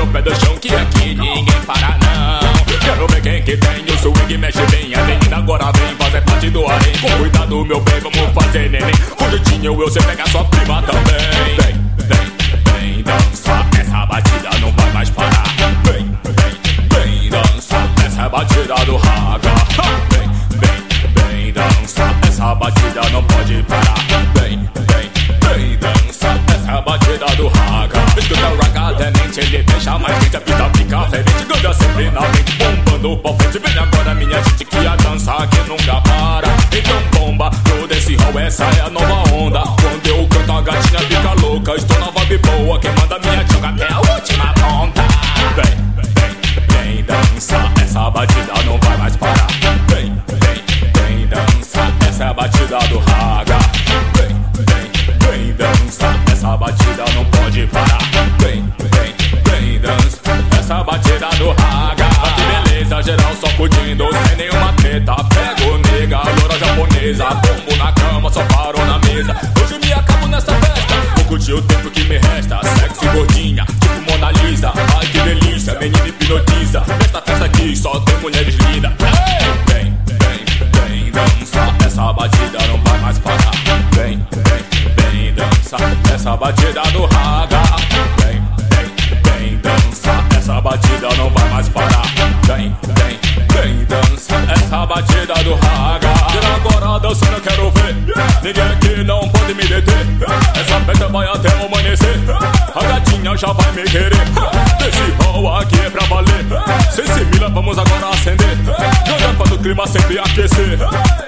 pé do chão que aqui ninguém para não. Quero ver quem que tem o swing, mexe bem. A menina agora vem fazer parte do harém. Com cuidado, meu bem, vamos fazer neném. Com jeitinho você pega sua prima também. Vem dança, essa batida não vai mais parar. Vem dança, essa batida do raga. Vem dança, essa batida não pode parar. Vem dança, essa batida do raga. Escuta o raga, tenente, ele deixa mais quente. A pista fica fervente, grande sempre na mente. Bombando pra frente, vem agora minha gente, que a dança aqui nunca para. Então bomba, toda esse hall, essa é a nova onda. Quando eu canto a gatinha fica louca. Estou na vibe boa, quem manda minha tchonga até a última ponta. Vem dança, essa batida não vai mais parar. Vem dança, essa é a batida do raga. Vem dança, essa batida não pode parar. Vem dança, essa batida do raga. Que beleza, geral só curtindo, sem nenhuma treta. Pego nega, loura japonesa, tombo na cama, só paro na mesa. Hoje me acabo nessa festa, vou curtir o tempo que me resta. Sexy gordinha, tipo Mona Lisa. Ai que delícia, menina hipnotiza. Nesta festa aqui só tem mulheres lindas. Vem dança, essa batida não vai mais parar. Vem dança, essa batida do raga. Vem dança, essa batida não vai mais parar. Vem dança, essa batida do raga. Tira agora dançando, eu quero ver. Ninguém aqui não pode me deter. Essa festa vai até o amanhecer. A gatinha já vai me querer. Esse hall aqui é pra valer. Sem se mila, vamos agora acender. Joga para o clima sempre aquecer.